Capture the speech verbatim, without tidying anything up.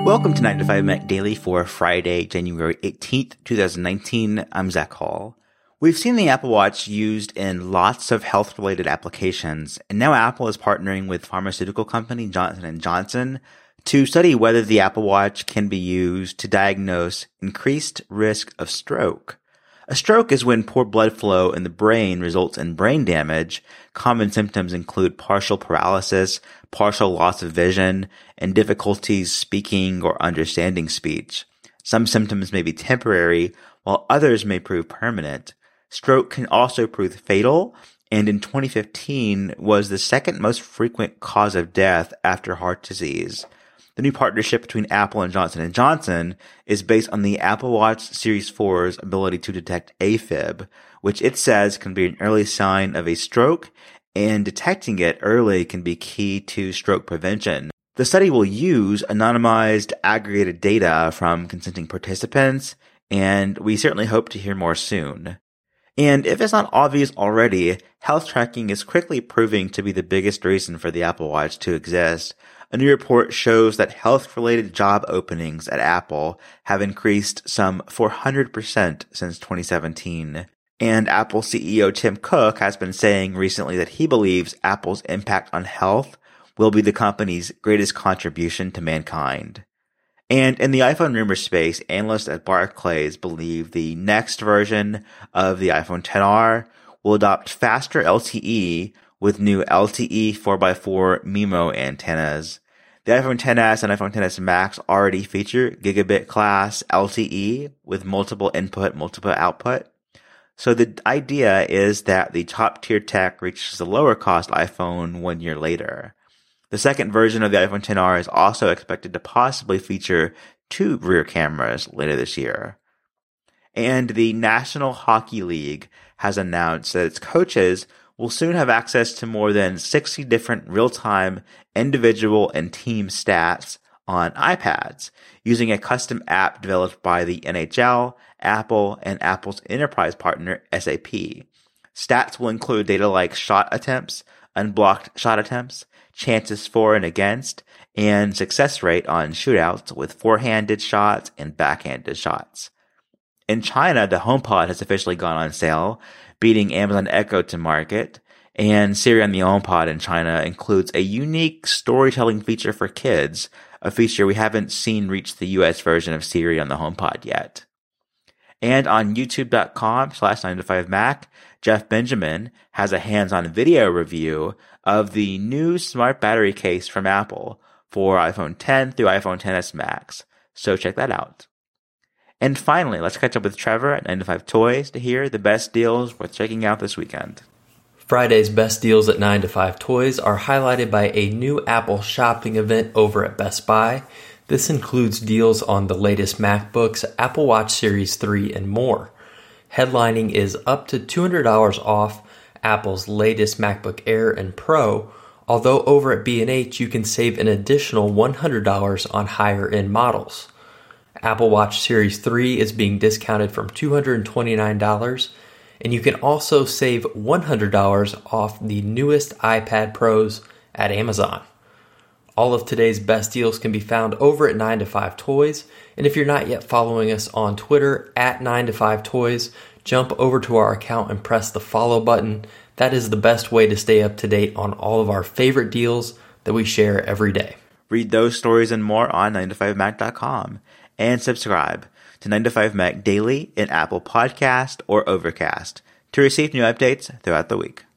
Welcome to nine to five Mac Daily for Friday, January eighteenth, twenty nineteen. I'm Zach Hall. We've seen the Apple Watch used in lots of health-related applications, and now Apple is partnering with pharmaceutical company Johnson and Johnson to study whether the Apple Watch can be used to diagnose increased risk of stroke. A stroke is when poor blood flow in the brain results in brain damage. Common symptoms include partial paralysis, partial loss of vision, and difficulties speaking or understanding speech. Some symptoms may be temporary, while others may prove permanent. Stroke can also prove fatal, and in twenty fifteen was the second most frequent cause of death after heart disease. The new partnership between Apple and Johnson and Johnson is based on the Apple Watch Series four's ability to detect AFib, which it says can be an early sign of a stroke, and detecting it early can be key to stroke prevention. The study will use anonymized aggregated data from consenting participants, and we certainly hope to hear more soon. And if it's not obvious already, health tracking is quickly proving to be the biggest reason for the Apple Watch to exist. A new report shows that health-related job openings at Apple have increased some four hundred percent since twenty seventeen. And Apple C E O Tim Cook has been saying recently that he believes Apple's impact on health will be the company's greatest contribution to mankind. And in the iPhone rumor space, analysts at Barclays believe the next version of the iPhone X R will adopt faster L T E with new L T E four by four MIMO antennas. The iPhone X S and iPhone X S Max already feature gigabit class L T E with multiple input, multiple output. So the idea is that the top tier tech reaches the lower cost iPhone one year later. The second version of the iPhone X R is also expected to possibly feature two rear cameras later this year. And the National Hockey League has announced that its coaches will soon have access to more than sixty different real-time individual and team stats on iPads using a custom app developed by the N H L, Apple, and Apple's enterprise partner S A P. Stats will include data like shot attempts, unblocked shot attempts, chances for and against, and success rate on shootouts with forehanded shots and backhanded shots. In China, the HomePod has officially gone on sale, beating Amazon Echo to market, and Siri on the HomePod in China includes a unique storytelling feature for kids, a feature we haven't seen reach the U S version of Siri on the HomePod yet. And on youtube.com slash 9to5Mac, Jeff Benjamin has a hands-on video review of the new smart battery case from Apple for iPhone X through iPhone X S Max. So check that out. And finally, let's catch up with Trevor at nine to five Toys to hear the best deals worth checking out this weekend. Friday's best deals at nine to five Toys are highlighted by a new Apple shopping event over at Best Buy. This includes deals on the latest MacBooks, Apple Watch Series three, and more. Headlining is up to two hundred dollars off Apple's latest MacBook Air and Pro, although over at B and H you can save an additional one hundred dollars on higher-end models. Apple Watch Series three is being discounted from two hundred twenty-nine dollars, and you can also save one hundred dollars off the newest iPad Pros at Amazon. All of today's best deals can be found over at nine to five Toys, and if you're not yet following us on Twitter at nine to five Toys, jump over to our account and press the follow button. That is the best way to stay up to date on all of our favorite deals that we share every day. Read those stories and more on nine to five mac dot com, and subscribe to nine to five Mac Daily in Apple Podcast or Overcast to receive new updates throughout the week.